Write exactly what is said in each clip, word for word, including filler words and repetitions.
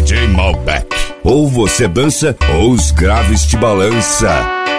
J Malbec. Ou você dança ou os graves te balança.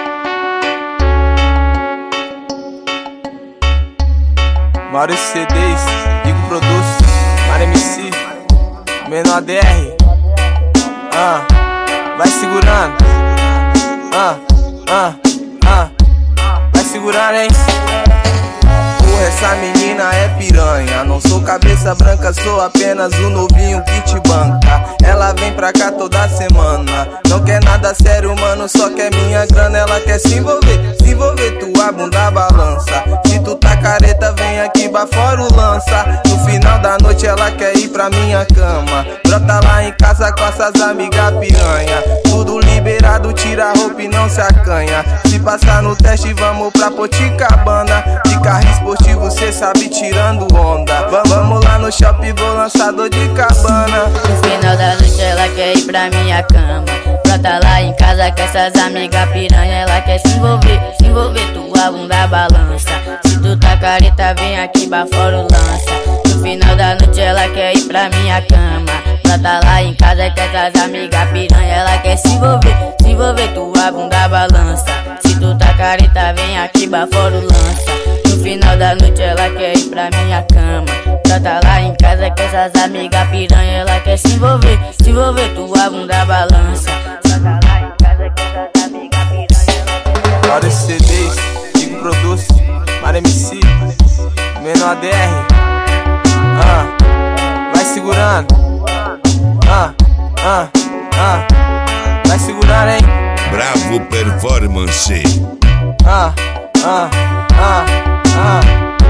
Maurício C Ds, Digo Produz, Mar M C, Menor D R. Ah, vai segurando. Ah, ah, ah, vai segurando, hein? Porra, essa menina é piranha. Não sou cabeça branca, sou apenas um novinho que te banca. Ela vem pra cá toda semana. Não quer nada sério, mano, só quer minha grana. Ela quer se envolver, se envolver, tua bunda balança. Se tu tá careta, vem aqui bafora o lança. No final da noite ela quer ir pra minha cama. Brota lá em casa com essas amigas piranha. Tudo liberado, tira a roupa e não se acanha. Se passar no teste, vamos pra Poticabana. De carro esportivo, cê sabe, tirando onda. Vamos lá no shopping, vou lançar dor de cabana. No final da noite ela quer ir pra minha cama. Brota lá em casa com essas amigas piranha. Ela quer se envolver, se envolver, tua bunda balança. Se tu tá careta, vem aqui bafora o lança. No final da noite ela quer ir pra minha cama. Brota lá em casa com essas amigas piranha. Ela quer se envolver, se envolver, tua bunda balança. Se tu tá careta, vem aqui bafora o lança. No final da noite ela quer ir pra minha cama. Brota lá em casa com essas amigas piranha. Ela quer se envolver, se envolver, tua bunda balança. Brota lá em casa com essas amigas piranha. Maurício C Ds, Digo Produz, Mar M C, Menor D R. Ah, vai segurando. Ah, ah, ah, vai segurando, hein? Bravo Performance. Ah, ah, ah, ah.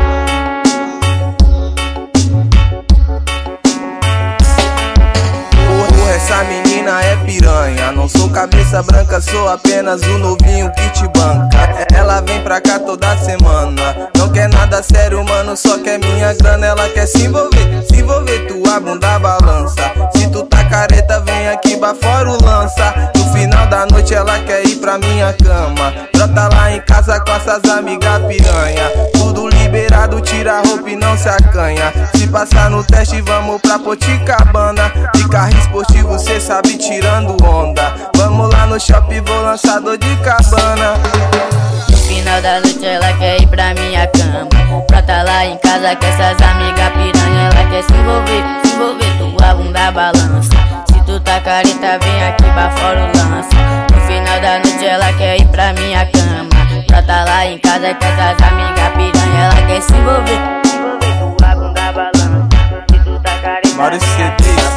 Porra, essa menina é piranha. Não sou cabeça branca, sou apenas um novinho que te banca. Ela vem pra cá toda semana. Não quer nada sério, mano, só quer minha grana. Ela quer se envolver, se envolver, tua bunda balança. Se tu tá careta, vem aqui bafora o lança. No final da noite ela quer ir pra minha cama. Brota lá em casa com essas amigas piranha. Tudo liberado, tira a roupa e não se acanha. Se passar no teste, vamos pra Poticabana. De carro esportivo, cê sabe, tirando onda. Vamos lá no shopping, vou lançar dor de cabana. No final da noite ela quer ir pra minha cama. Brota lá em casa com essas amigas piranha. Ela quer se envolver, se envolver, tua bunda balança. Se tu tá careta, vem aqui bafora o lança. No final da noite ela quer ir pra minha cama. Brota lá em casa com essas amigas piranha. Ela quer se envolver, se envolver, tua bunda balança. Se tu tá careta, Maurício C Ds.